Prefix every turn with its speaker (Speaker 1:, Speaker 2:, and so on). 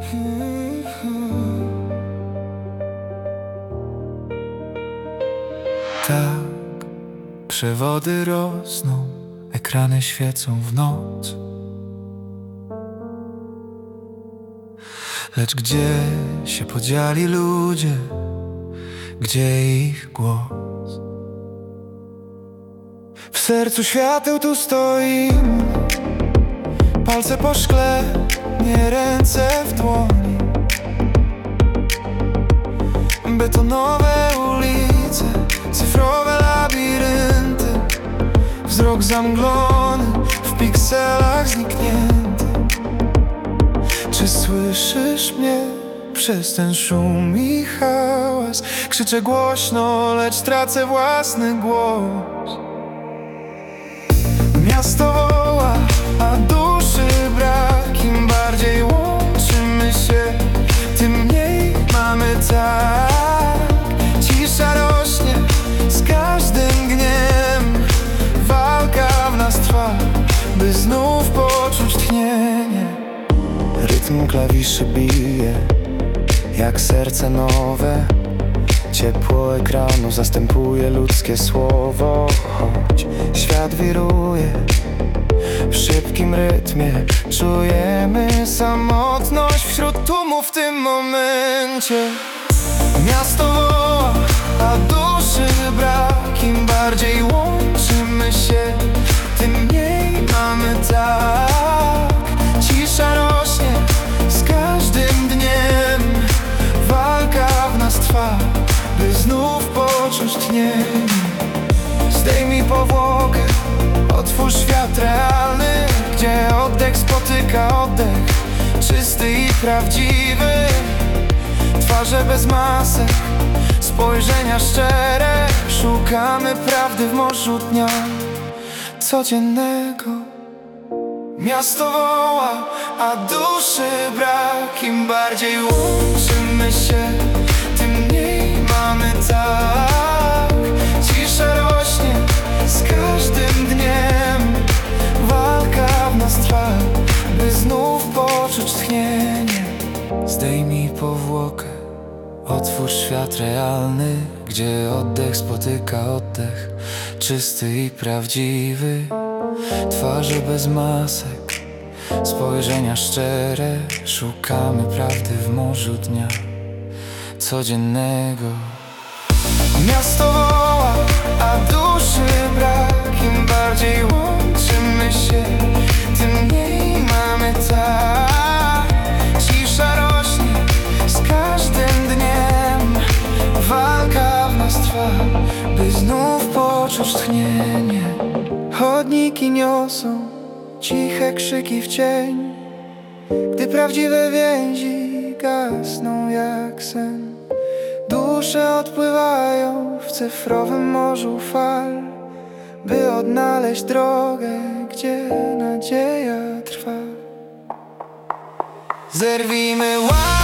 Speaker 1: Tak, przewody rosną, ekrany świecą w noc. Lecz gdzie się podzieli ludzie, gdzie ich głos? W sercu świateł tu stoimy, palce po szkle, nie ręce w dłoni. Betonowe ulice, cyfrowe labirynty, wzrok zamglony, w pikselach zniknięty. Czy słyszysz mnie przez ten szum i hałas? Krzyczę głośno, lecz tracę własny głos. Miasto woła, a duszy brak. Im bardziej łączymy się, tym mniej mamy tak. Cisza rośnie z każdym dniem, walka w nas trwa, by znów poczuć tchnienie. Rytm klawiszy bije jak serce nowe, ciepło ekranu zastępuje ludzkie słowo. Choć świat wiruje w szybkim rytmie, czujemy samotność wśród tłumu w tym momencie. Miasto woła, a duszy brak. Im bardziej łączymy się, tym mniej mamy tak. Cisza rośnie z każdym dniem, walka w nas trwa, by znów poczuć tchnienie. Zdejmij powłokę, otwórz świat realny, gdzie oddech spotyka oddech, czysty i prawdziwy. Twarze bez masek, spojrzenia szczere, szukamy prawdy w morzu dnia codziennego. Miasto woła, a duszy brak. Im bardziej łączymy się, tym mniej mamy tak. Cisza rośnie z każdym dniem, walka w nas trwa, by znów poczuć tchnienie. Zdejmij powłokę, otwórz świat realny, gdzie oddech spotyka oddech, czysty i prawdziwy. Twarze bez masek, spojrzenia szczere, szukamy prawdy w morzu dnia codziennego. Miasto woła, a duszy brak. Im bardziej łączymy się, tym mniej mamy tak. Cisza rośnie z każdym dniem, walka w nas trwa, by znów poczuć tchnienie. Chodniki niosą ciche krzyki w cień, gdy prawdziwe więzi gasną jak sen. Dusze odpływają w cyfrowym morzu fal, by odnaleźć drogę, gdzie nadzieja trwa. Zerwijmy ład.